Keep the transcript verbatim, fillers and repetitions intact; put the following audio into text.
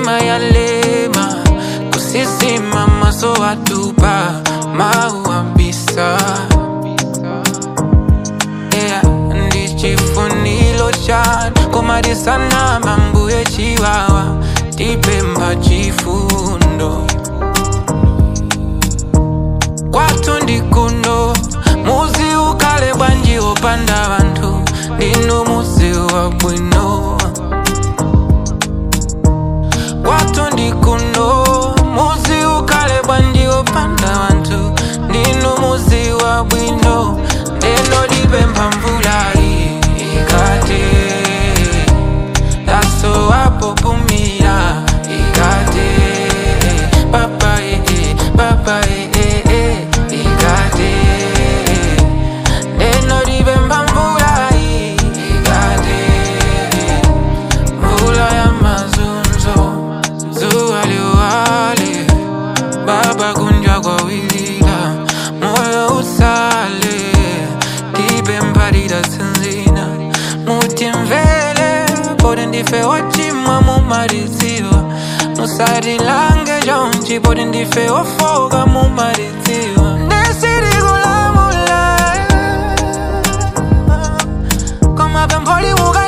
mitima ya lema kusisima maso watupa mauambisa. Yeah, ndichifunilo chan komadisana mambuye chiwawa tipemba chifundo kwatu ndikundo muzi ukale bwanji opanda bantu ndinu muzi wa bwino. Kwatu ndikundo muzi ukale bwanji opanda bantu ndinu muzi wa bwino. Ndeno dipemba mvula ikate laso wapo pumila ikate papa eh eh papa eh eh ikate. Ndeno dipemba mvula ikate mvula ya mazunzo zuwale wale baba kunja kwa wilila moyo usale dipemba dida sinzina mutimvele pode ndife wachimwa mumariziwa musari lange jonchi pode ndife wafoga mumariziwa nesiri gulamula koma pempoli muga